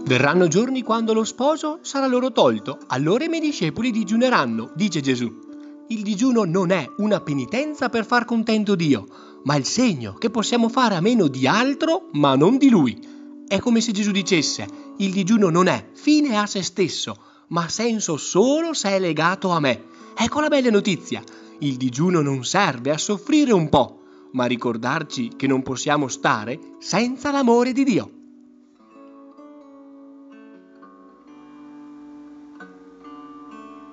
Verranno giorni quando lo sposo sarà loro tolto, allora i miei discepoli digiuneranno, dice Gesù. Il digiuno non è una penitenza per far contento Dio, ma il segno che possiamo fare a meno di altro, ma non di Lui. È come se Gesù dicesse, il digiuno non è fine a se stesso, ma ha senso solo se è legato a me. Ecco la bella notizia, il digiuno non serve a soffrire un po', ma a ricordarci che non possiamo stare senza l'amore di Dio.